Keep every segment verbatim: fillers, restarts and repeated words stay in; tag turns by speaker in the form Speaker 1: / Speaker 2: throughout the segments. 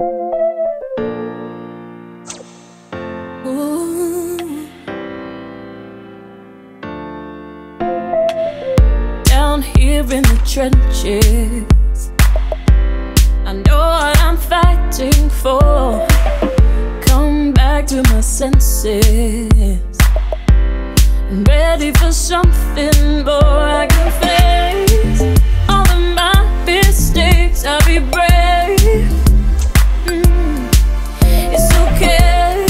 Speaker 1: Ooh. Down here in the trenches, I know what I'm fighting for. Come back to my senses, I'm ready for something more. I can face all of my mistakes, I'll be brave. mm. It's okay,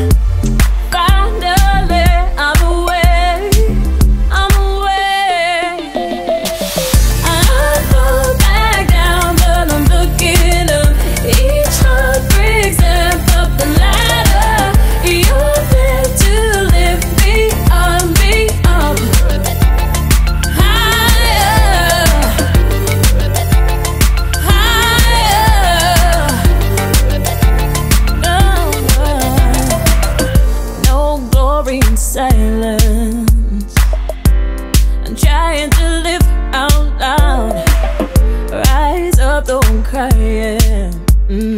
Speaker 1: finally I'm away, I'm away. I fall back down, but I'm looking up. Each heart breaks and up the ladder. You're there to lift me up, me up higher, higher. No, no glory in silence. I'm trying to live out loud. Rise up, though I'm crying. mm.